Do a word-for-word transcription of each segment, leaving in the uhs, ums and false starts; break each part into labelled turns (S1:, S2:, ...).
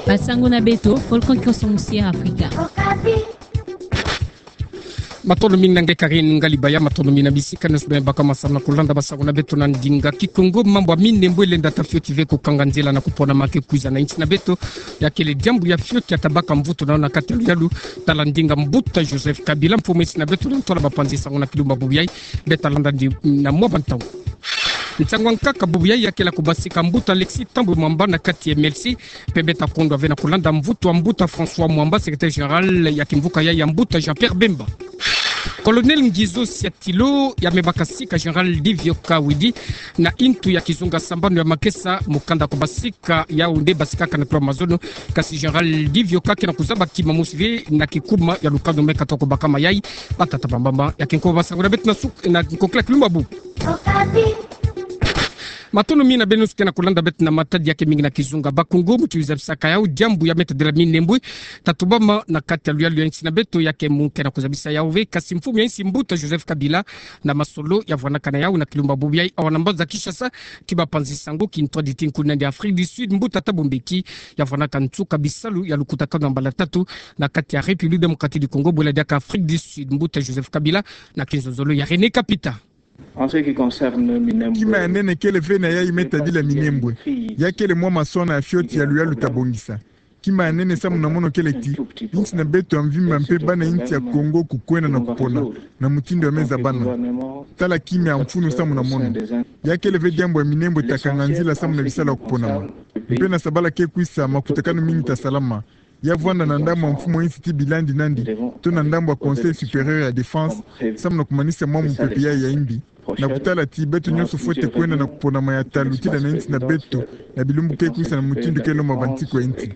S1: Basango na beto folkon ko songusia Afrika.
S2: Matono mina ngekarin ngalibaya matono mina bisika nesbe baka masana kulanda basango na beto na ndinga kikongo mambo mine mbwele ndata fioti veko kanganzela na kupona make kuiza na inchi na beto ya kile jambu ya fioti ya tabaka mvuto na na katelu yalu talandinga mbuta Joseph Kabila mfumo inchi na beto na tola bapanzi sango na kilumba bubiyai beta landa ndi na mwa ntao Ntsangwa nkaka bubiyai ya kila kubasika mbuta Alexis Tambo Mwamba na kati M L C pebeta kondo avena kulanda mvuto wa mbuta François Mwamba secrétaire général ya kimvuka ya mbuta Jean-Pierre Bemba. Colonel Ngizo Siatilo ya mebakasika General Divio Kawidi na intu ya kizunga sambano ya makesa mukanda kubasika ya unde basika kana kwa mazono kasi General Divio Kake na kuzaba kimamusivye na kikuma ya lukando meka toko bakama yai patata bambamba ya kinko basango na betu na suk na kokla kilumbabu. Matono mina benus kena kulanda bet na matadi yake mingi na kizunga bakungu mtuiza bisaka yao jambu ya meta de la mine mbwe tatubama na kati ya luyalu ya nchi na beto yake munke na kuzabisa yao ve kasimfumu ya nchi mbuta Joseph Kabila na masolo ya vanakana yao na kilumba bubiyai awanambaza Kishasa kiba panzi sango kintoa ditinku nandi Afrique du Sud mbuta tabumbeki ya vanaka ntuka bisalu ya lukuta kanda mbala tatu na kati ya République démocratique du Congo bwela daka Afrique du Sud mbuta Joseph Kabila na kinzozolo ya René Kapita.
S3: En ce qui concerne Minembwe,
S4: kima nene kele vena ya imeta dila Minembwe ya kele mwa masona ya fioti ya luyalu tabongisa kima nene samu na mono kele ti inchi na beto amvimba mpe bana inchi ya Kongo kukwena na kupona na mutindo ya meza bana tala kimi ya mfunu samu na mono ya kele ve jambo ya Minembwe takanganzila samu na bisala kupona ma mpe na sabala ke kuisa makutakano mingi ta salama ya vwanda na ndambo wa mfumo insi bilandi nandi to na ndambo wa Conseil supérieur ya défense samu na kumanisa mwa mpepe ya ya indi na kutala ti beto nyoso fote kwenda na kupona mayata lutila na inti na beto na bilumbu ke kuisa na mutindu ke loma bantiko inti.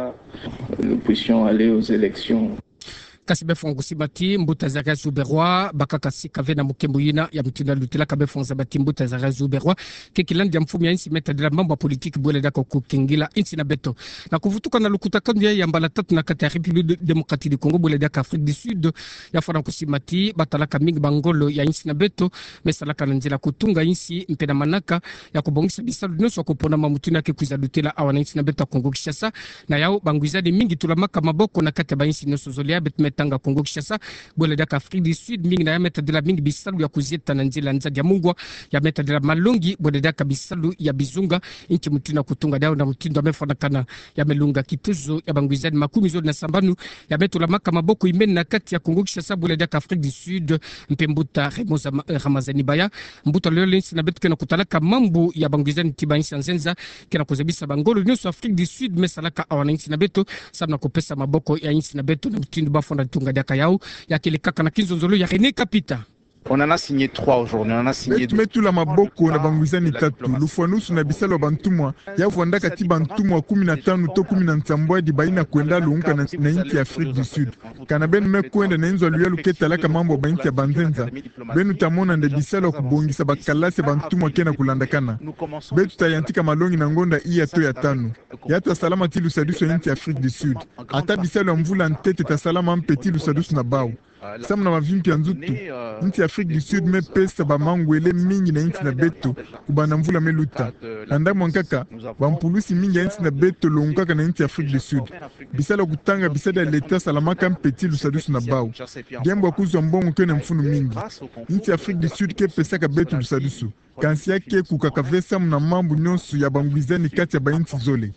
S3: Nous puissions aller aux élections.
S2: Kasibe fongo sibati mbuta za Razu Berwa bakaka sikave na mukembo yina ya mtinda lutila kabe fonza bati mbuta za Razu Berwa kekilandi ya mfumu ya insi meta de la mambo politique bwele dako kukingila insi na beto na kuvutuka na lukuta kandu ya mbala tatu na kati ya République démocratique du Congo bwele daka Afrique du Sud ya fana kusimati batalaka mingi bangolo ya insi na beto mesalaka na nzela kutunga insi mpena manaka ya kubongisa bisalu noso kupona mamutuna ke kuiza lutila awana insi na beto Congo Kishasa na yao banguizade mingi tulamaka maboko na kati ya insi noso zolia bet tanga Kongo Kishasa bwele daka Afrique du Sud mingi na ya meta de la mingi bisalu ya kuzieta na nzila nzadi ya mungwa ya meta de la malungi bwele daka bisalu ya bizunga inchi mutina kutunga dao na mutindo amefana kana ya melunga kituzo ya banguizani makumi zodi na sambanu ya metu la maka maboko imeni na kati ya Kongo Kishasa bwele daka Afrique du Sud mpe mbuta Remoza Ramazani Baya mbuta leo lensi na betu kena kutalaka mambu ya banguizani tiba insi anzenza kena kuzabisa bangolo nyoso Afrique du Sud mesalaka awana insi na betu sabna kupesa maboko ya insi na betu na mutindo bafona tunga daka yao ya kile kaka na kinzonzolo ya René Kapita.
S5: On en a signé trois aujourd'hui, on en a signé deux.
S4: Metu la maboko na banguizani tatu lufuanusu na bisalo bantumwa ya vwanda kati bantumwa kumi na tano to kumi na nsambwa di baina kwenda luunka na, na inti ya Afrique du Sud kana benu me kwenda na inzo luya luketalaka mambo ba inti ya banzenza benu tamona nde bisalo kubongisa bakalase bantumwa kena kulandakana betu tayantika malongi na ngonda iya to ya tano yatu salama ti lusadusu ya inti ya Afrique du Sud ata bisalo ya mvula ntete ta salama mpeti lusadusu na bao Sam na mavimpi ya nzutu inti Afrique du Sud me pesa ba mangwele mingi na inti na beto kubana mvula meluta nanda mwankaka bampulusi mingi ya inti na beto longkaka na inti Afrique du Sud bisala kutanga bisada leta salamaka mpeti lusadusu na bao gembo kuzwa mbongo kene mfunu mingi inti Afrique du Sud ke pesaka beto lusadusu kansi yake kukaka Sam na mambu nyonso ya bangwizani kati ya ba inti zole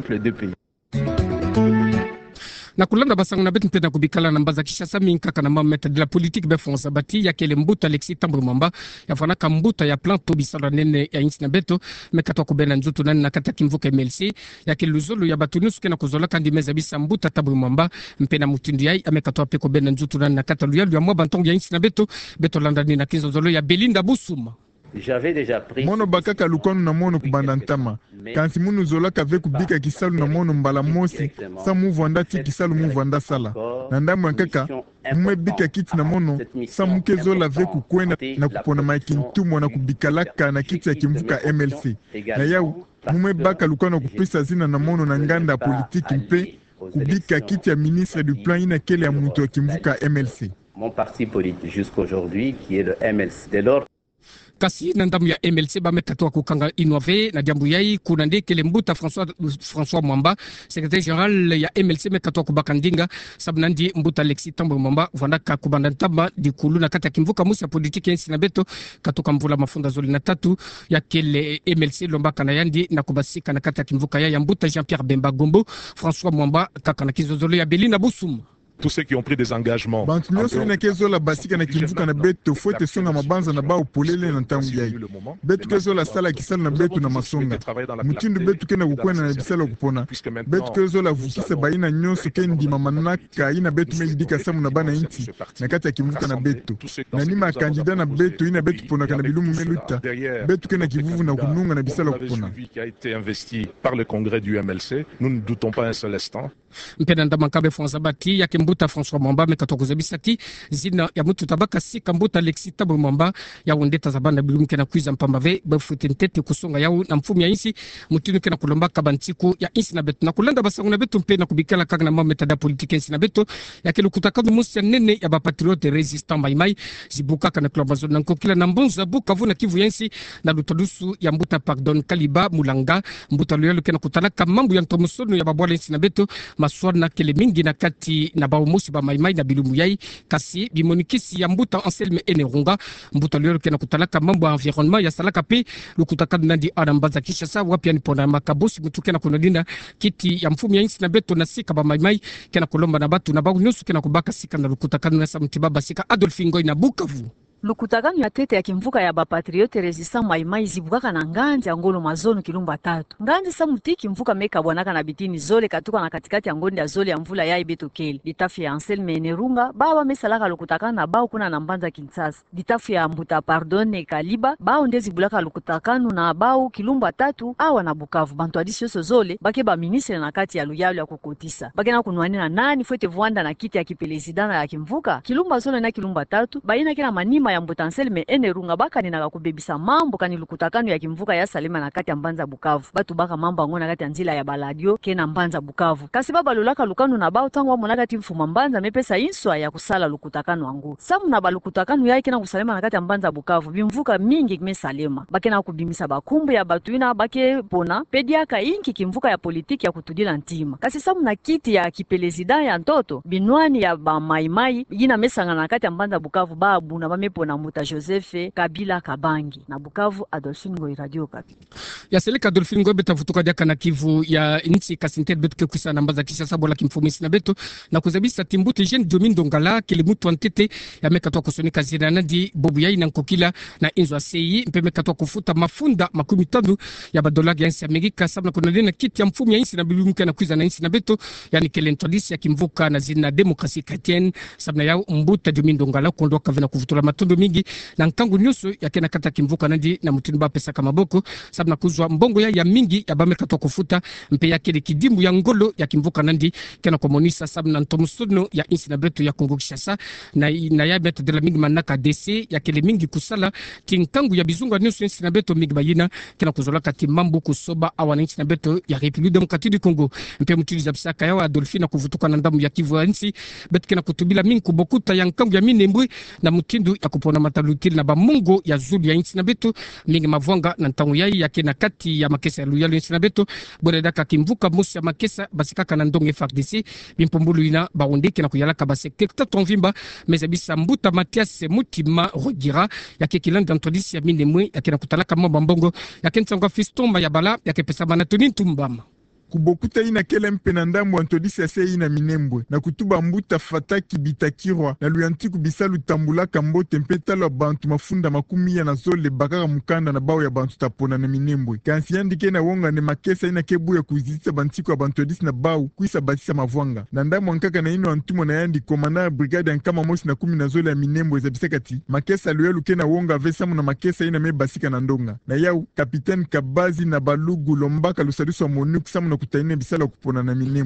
S4: na kulanda basango na betu mpena kubikala na mbaza Kishasa minkaka na mameta de la politique befonza bati ya kele mbuta Alexis Tambo Mwamba ya fanaka mbuta ya plan to bisala nene ya insi na beto mekatwa kubena nzutu nani na kata kimvuka M L C ya kele luzulu ya batunusu kena kuzola kandi meza bisa mbuta Tambo Mwamba mpena mutindu yai amekatwa pe kubena nzutu nani na kata luyalu ya mwaba ntongo ya insi na beto beto landa ni na kinzo zolo ya Belinda Busuma.
S6: J'avais déjà pris
S4: mono bakaka lukonu na mono kubanda ntama kansi munu zolaka ve kubika kisalu na mono mbala mosi sa muvanda ti kisalu muvanda sala na ndambo ya kaka mume bika kiti na mono sa muke zola ve kukwenda na kupona maikintumwa na kubikalaka na kiti ya kimvuka M L C na yau mume baka lukonu kupisa zina na mono na nganda politiki mpe kubika kiti ya ministre du plan ina kele ya mutu ya kimvuka M L C.
S6: Mon parti politique jusqu'aujourd'hui qui est le M L C. Dès lors
S2: kasi na ndamu ya M L C bamekatoa kukanga inove na jambo yai kuna ndekele mbuta François François Mwamba secrétaire général ya M L C mekatoa kubaka ndinga sabnandi mbuta Alexis Tambo Mwamba vandaka kubanda ntamba dikulu na kata kimvuka musi ya politiki ya na beto katoka mvula mafunda zoli na tatu ya kele M L C lombaka na yandi na kubasika na kata kimvuka ya mbuta Jean-Pierre Bemba Gombo François Mwamba kaka na kizozolo ya Belina Busum.
S6: Tous ceux qui ont pris des engagements.
S4: Bantu nyonso ina kezo la basika na kimvuka na beto fote songa mabanza na ba upolele na ntangu yai. Betu kezo la sala kisala na betu na masonga. Mutindu betu kena kukwena na bisala kupona. Betu kezo la vukisa baina nyonso kendi mamanaka ina betu melidika samu na bana inti na kati ya kimvuka na beto. Na nima kandida na beto ina betu pona kana bilumu meluta. Betu kena kivuvu na kununga na bisala kupona.
S6: Qui a été investi par le congrès du M L C, nous ne doutons pas un seul instant.
S2: Mpena ndamakabe François Bati ya kimbuta François Mwamba mekatokoza bisati zina ya mutu tabaka sika mbuta Alexis Tambo Mwamba ya wondeta zabanda bilumu kena kuiza mpambave bafute ntete kusonga yao na mfumu ya insi mutinu kena kulomba kabantiku ya insi na betu na kulanda basangu na betu mpena kubikala kagna mama metada politike insi na betu ya kelu kutakadu musi ya nene ya bapatriote resistant maimai zibuka kana klobazo na nkokila na mbunza buka vuna kivu ya insi na lutodusu ya mbuta pardon Kaliba Mulanga mbuta luyelu kena kutanaka mambu ya ntomusono ya babwala insi na betu maswana kele mingi na kati na bao musi ba maimai na bilumu yai kasi bimonikisi ya mbuta Anselme Enerunga mbuta luyelu kena kutanaka mambu ya environnement ya salaka pe lukutakadu nandi anambaza Kinshasa wapia nipona makabosi mutu kena kunodinda kiti ya mfumu ya insi na beto na sika ba maimai kena kulomba na batu na bao nyusu kena kubaka sika na lukutakadu na samtibaba sika Adolphe Ngoi na Bukavu.
S7: Lukutakano ya tete ya kimvuka ya bapatriote resistant maimai zibukaka na ngandi ya ngolo mazono kilumba tatu. Ngandi sa muti kimvuka meka bwanaka na bitini zole katuka na katikati ya ngondi ya zole ya mvula ya ibeto kele. Ditafu ya Anselme Enerunga, baba mesalaka lukutakano na bao kuna na mbanza Kinshasa. Ditafu ya mbuta pardonne Kaliba, bao ndezi bulaka lukutakano na bao kilumba tatu awa na Bukavu. Bantu adisi yoso zole, bake ba ministre na kati ya luyalu ya kukotisa. Bake na kunuani na nani fuete vuanda na kiti ya kipelezidana ya kimvuka. Kilumba zole na kilumba tatu, baina kina manima ya mbuta Anselme Enerunga baka nina kubebisa mambo kani lukutakano ya kimvuka ya Salema na kati ya mbanza Bukavu. Batu baka mambo ngona kati ya nzila ya baladio kena mbanza Bukavu. Kasi baba lulaka lukano na bao tangu wamo nakati mfuma mbanza mepesa inswa ya kusala lukutakano wangu. Samu na balukutakano ya kena kusalema na kati ya mbanza Bukavu. Bimvuka mingi kime Salema. Bake na kubimisa bakumbu ya batuina bake pona. Pediaka inki kimvuka ya politiki ya kutudila ntima. Kasi samu na kiti ya kipelezida ya ntoto. Binwani ya ba maimai. Gina mesanga na kati ya mbanza Bukavu babu na bamepona muta Joseph Kabila Kabangi na Bukavu. Adolphe Ngoi, Radio Okapi.
S2: Ya seleka Adolphe Ngoi betafutuka diaka na Kivu ya nchi kasintel betu ke kusa na mbaza kisha sabola kimfumisi na betu na kuzabisa timbuti jeune Domingo Ngala kile mutu antete ya mekatwa kusonika zina nandi bobu yai na nkokila na inzo aseyi mpe mekatwa kufuta mafunda makumi tano ya badola ya nchi Amerika sabna kuna dena kiti ya mfumu ya nchi na bilumuke na kuiza na nchi na betu yani kile ntodisi ya kimvuka na zina demokrasi chrétienne sabna yao mbuta Domingo Ngala kondoka vina kuvutula matondo mingi na nkangu nyuso ya kena kata kimvuka nandi na mutinu ba pesa kama boko sabna kuzwa mbongo ya ya mingi ya bame katwa kufuta mpe ya kile kidimbu ya ngolo ya kimvuka nandi kena komonisa sabna ntomusono ya insi na betu ya Kongo Kinshasa na, na ya beta de la mingi manaka D C ya kile mingi kusala kinkangu ya bizungu nyuso insi na betu mingi bayina kena kuzola kati mambo kusoba awana insi na betu ya République démocratique du Congo mpe mutiliza bisaka ya Adolphe na kuvutuka na ndamu ya Kivu ya insi betu kena kutubila mingi kubokuta ya nkangu ya minembwe na mutindu ya kupona matalukili na bamungo ya zulu ya insi na betu mingi mavwanga na ntangu yai ya kena kati ya makesa ya luyalo insi na betu bwere daka kimvuka musi ya makesa basikaka na ndonge F A R D C bimpombulu ina baondeke na kuyalaka basekekta tonvimba mezabisa mbuta Mathias Mutima Rogira ya kekilanda ntodisi ya minemwe ya kena kutalaka mwa mbongo ya kentsango Fiston Mayabala ya kepesa manatoni ntumbama
S4: kubokuta ina kele mpena ndambo antodisi ya se ina minembwe na kutuba mbuta Fataki Bitakirwa na luyantiku bisalu tambula kambote mpetalo bantu mafunda makumi ya na zole bakaka mukanda na bao ya bantu tapona na minembwe kansi yandike na wonga ne makesa ina kebu ya kuzitisa bantiku ya bantodisi na bao kuisa batisa mavwanga na ndambo nkaka na ino antumo na yandi komanda brigade ya nkama mosi na kumi na zole ya minembwe za bisakati makesa luyelu ke na wonga vesamu na makesa ina me basika na ndonga na yau kapitani Kabazi na balugu lombaka lusalusu wa monu kusamu na kutaine bisala kupona na minembwe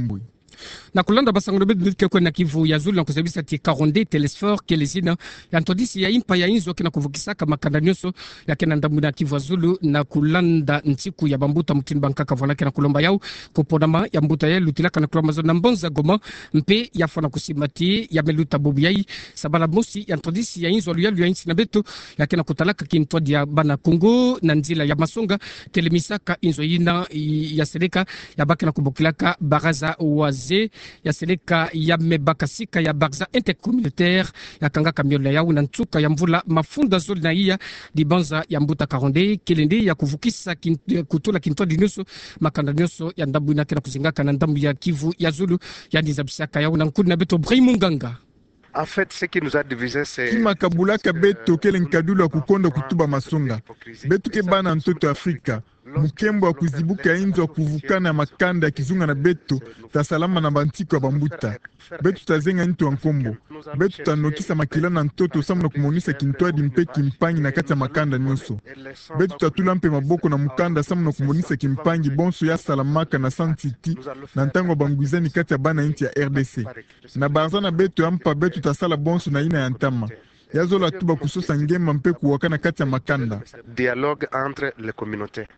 S2: na kulanda basangolo bedu ke kwa na Kivu ya Zulu na kusabisa ti Karonde Telesfor kelezina ya ntodisi ya impa ya inzo kina kuvukisaka makanda nyoso ya kina ndamu na Kivu Zulu na kulanda ntiku ya bambuta mutini bankaka vona kina kulomba yao kupodama ya mbuta ya lutilaka na kulomba zo na mbonza goma mpe ya fona kusimati ya meluta bobu yai sabala mosi ya ntodisi ya inzo luya luya insi na betu ya kina kutalaka kintwa dia bana Kongo na nzila ya masonga telemisaka inzo yina ya seleka ya baki na kubukilaka baraza waze ya seleka ya mebakasika ya barza intercommunautaire ya kanga kamiola ya una ntuka ya mvula mafunda zoli na iya dibanza ya mbuta Karonde kelende ya kuvukisa kin, kutula kintwa dinusu makanda nyoso ya ndambu na kena kuzingaka na ndambu ya Kivu ya Zulu ya nizabisaka ya una nkudi na beto Braimunganga.
S5: En fait, ce qui nous a divisé, c'est
S4: kima kabulaka beto kele nkadulu ya kukonda kutuba masonga betu ke bana ntoto Afrika mukembo wa kuzibuka inzo wa kuvukana makanda ya kizunga na beto tasalama na bantiko ya bambuta betu tazenga nito wa nkombo betu tanokisa makila na ntoto samu na kumonisa kintoadi mpe kimpangi na kati ya makanda nyoso betu tatula mpe maboko na mukanda samu na kumonisa kimpangi bonso ya salamaka na Santiti na ntango bangwizani kati ya bana inti ya R D C na barza na betu ya mpa betu tasala bonso na ina ya ntama yazola tuba kusosa ngema mpe kuwakana kati ya makanda
S5: dialogue entre les communautés.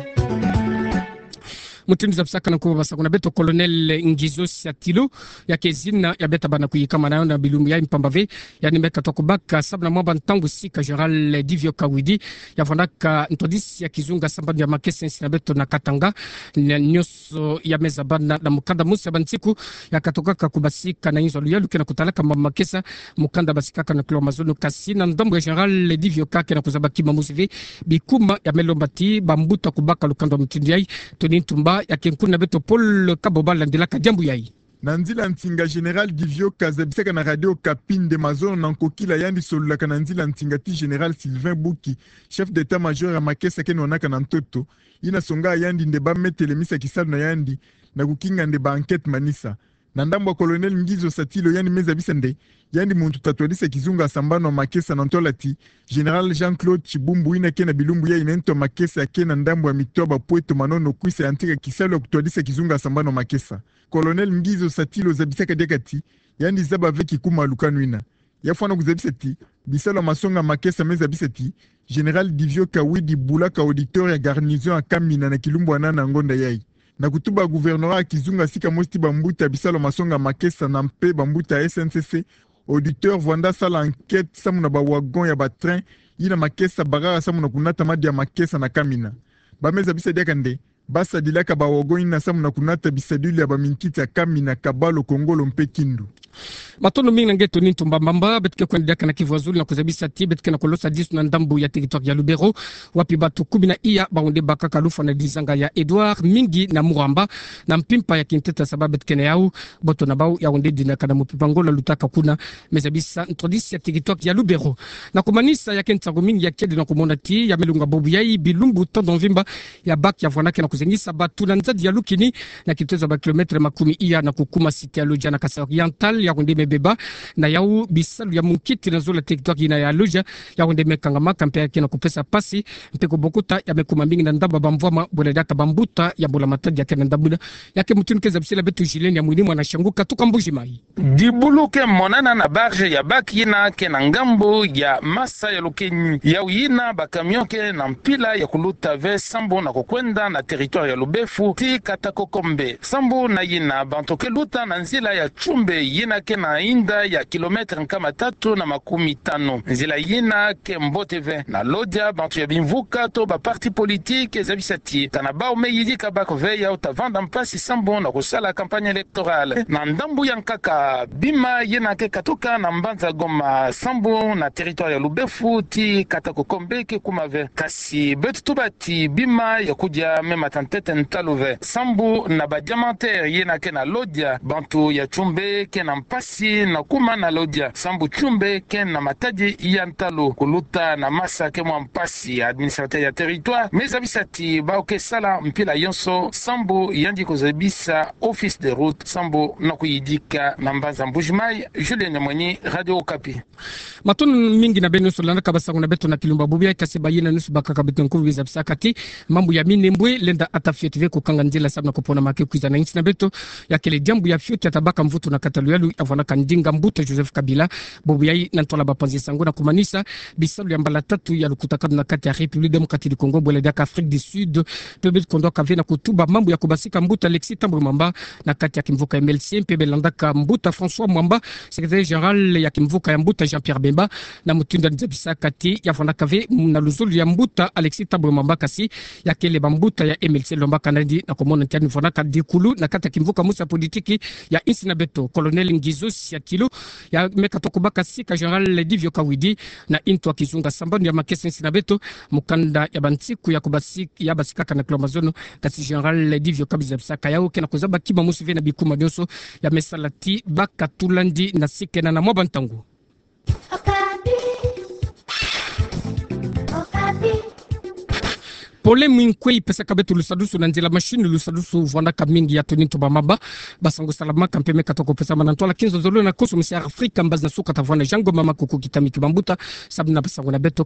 S2: Mutini za psaka na kuwa basakuna beto Colonel Ngizo Siatilo ya kezina ya beta bana kuyikama na yona bilumbu ya impambave ya nimeka tokubaka sabna mwaba ntangu sika General Divyo Kawidi ya vondaka ntodisi ya kizunga sambani ya makese nsi na beto na Katanga na nyoso ya meza bana na mukanda musi ya bantiku ya katokaka kubasika na inzo luyalu kena kutalaka mamakesa mukanda basikaka na kilo mazono kasi na ndambu ya General Divyo Kake na kuzabaki mamusivi bikuma ya melombati bambuta kubaka lukando mtindi yai tonintumba ya kenkuna beto Paul Kaboba landilaka jambu yai
S4: na nzila ntinga General Divyo kazabisaka na radio Kapine de Mazono na nkokila yandi solulaka na nzila ntinga ti General Sylvain Buki chef d'état major ya makesa kene wanaka na ntoto ina songa yandi ndeba metelemisa kisalu na yandi na kukinga ndeba enquête manisa na ndambo Colonel Ngizo Satilo yandi meza bisande yandi muntu tatwalisa kizunga sambano wa makesa na ntolati General Jean-Claude Chibumbu ina kena bilumbu ya inento makesa kena ndambo ya mitoba Pweto Manono kuisa yantika kisalu ya kutwalisa kizunga sambano wa makesa Colonel Ngizo Satilo zabisaka dekati yandi zaba veki kuma lukanu ina yafwana kuzabisati bisalo masonga makesa meza bisati General Divyo Kawidi Bulaka auditeur ya garnison ya Kamina na kilumbu anana ngonda yai na kutuba gouvernorat kizunga sika mosti bambuta bisalo masonga makesa na mpe bambuta S N C C auditeur vanda sala enquête samu na ba wagon ya ba train ina makesa bagara samu na kunata madi ya makesa na Kamina bameza bisadi kande basa dilaka ba wagon ina samu na kunata bisaduli ya baminkiti ya Kamina Kabalo Kongolo mpe Kindu
S2: matono mingi ngeto ni tumba mamba betke kwenda kana Kivu Zulu na kuzabisa ti betke na kolosa disu na ndambu ya territoire ya Lubero wapi batu kumi na iya baonde bakaka lufa na dizanga ya Edouard Mingi na Muramba na mpimpa ya kinteta sababu betke na yau boto na bau ya onde dina kana mupipa ngola lutaka kuna mezabisa introdisi ya territoire ya Lubero na kumanisa ya kentsango mingi ya kedi na kumona ti ya melunga bobu yai bilumbu tondo vimba ya bak ya vonake na kuzengisa batu na nzadi ya Lukini na kitezo ba kilometre makumi iya na kukuma site ya Loja na Kasa Oriental ya onde mebeba na yau bisalu ya munkiti na zola territoire ina ya Loja ya onde mekangama kampe yake na kupesa pasi mpeko bokuta ya mekuma mingi na ndamba bamvoma boledaka bambuta ya bola matadi yake na ndabuna yake mutuni keza bisela betu jileni ya mwini mwana shanguka tuka mbuji mai
S8: dibuluke monana na barge ya bakina ke na ngambo ya masa ya Lukenyi ya uyina bakamion ke na mpila ya kuluta ve sambo na kukwenda na territoire ya Lubefu ti Katakokombe sambo na yina bantoke luta na nzila ya Chumbe yina ke na inda ya kilometre nkama tatu na makumi tano nzila yina ke Mboteve na Loja bantu ya bimvuka to ba parti politique zabisati tanabao meyidika bakove ya utavanda mpasi sambo na kusala kampanye electorale na ndambu ya nkaka bima yina ke katoka na mbanza Goma sambo na territoire ya Lubefu ti Katakokombe ke kumave kasi betu tubati bima ya kuja mema tantete ntaluve sambo na ba diamantaire yina ke na Loja bantu ya Chumbe ke na mpasi na kuma na lodia sambu chumbe ken na matadi ya ntalo kuluta na masa ke mwa mpasi administrateur ya territoire meza bisati baoke sala mpila yonso sambu yandi kozebisa office de route sambu na kuyidika na mbanza mbujimai Julien Nyamwenyi Radio Okapi.
S2: Matun mingi na beno solana kabasangu na beto na kilumba bubia ikasiba yina nusu baka kabetu nkuvu wiza bisakati mambu ya minembwe lenda atafiotive kukanga njela sabna kupona make kuiza na inchi na beto ya kele jambu ya fioti ya tabaka mvutu na katalu yalu avana kandinga mbuto Joseph Kabila bubia yi nantola bapanzi sangu na kumanisa bisalu ya mbala tatu ya lukutakadu na kati ya Republique Democratique du Congo bwele daka Afrique du Sud pebe kondo kave na kutuba mambu ya kubasika mbuta Alexis Tambwe Mwamba na kati ya kimvuka M L C pebe landaka mbuta François Mwamba secrétaire général ya kimvuka ya mbuta Jean-Pierre Bemba na mutunda nzabisa kati ya vana kave na luzulu ya mbuta Alexis Tambwe Mwamba kasi ya kele bambuta ya M L C lomba kanadi na komona ntani vana kadikulu na kati ya kimvuka musa politiki ya insi na beto Colonel Ngizo Siatilo ya meka tokubaka sika général Divio Kawidi na into akizunga sambano ya makesi insi na beto mukanda ya bantiku ya kubasika ya basika kana klomazono kasi général Divio Kabizabisa kayao kena kozaba kiba musu vena bikuma nyoso ya mesalati baka tulandi na sikena na mwabantangu. Pole mwinkwe pesa kabetu lusadusu na nzila machine lusadusu vwanda kamingi ya toninto bamaba basango salama kampeme katoko pesa manantola kinzo zolo na koso msia Afrika mbazi na suka tavwana jango mama kuku kitami kibambuta sabna basango na beto